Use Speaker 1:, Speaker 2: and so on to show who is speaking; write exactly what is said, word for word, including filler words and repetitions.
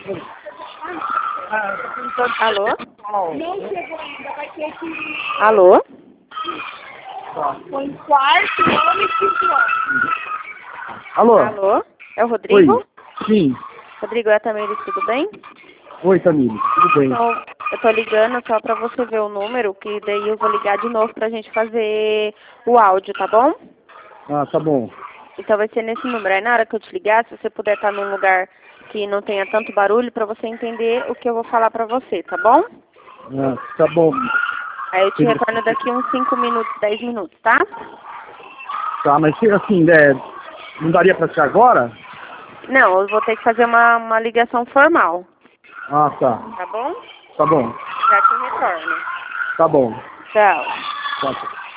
Speaker 1: Alô? Não chegou ainda, vai ter que... Alô? Foi quarto ano e quinto ano.
Speaker 2: Alô?
Speaker 1: Alô? É o Rodrigo?
Speaker 2: Oi. Sim.
Speaker 1: Rodrigo, é a Tamires, tudo bem?
Speaker 2: Oi, Tamires, tudo bem?
Speaker 1: Então, eu tô ligando só pra você ver o número, que daí eu vou ligar de novo pra gente fazer o áudio, tá bom?
Speaker 2: Ah, tá bom.
Speaker 1: Então vai ser nesse número. Aí na hora que eu te ligar, se você puder estar num lugar que não tenha tanto barulho, pra você entender o que eu vou falar pra você, tá bom?
Speaker 2: Ah, tá bom.
Speaker 1: Aí eu te retorno daqui uns cinco minutos, dez minutos, tá?
Speaker 2: Tá, mas assim, é, não daria pra ser agora?
Speaker 1: Não, eu vou ter que fazer uma, uma ligação formal,
Speaker 2: Ah, tá.
Speaker 1: tá bom?
Speaker 2: Tá bom.
Speaker 1: Já te retorno.
Speaker 2: Tá bom.
Speaker 1: Tchau.
Speaker 2: Tá.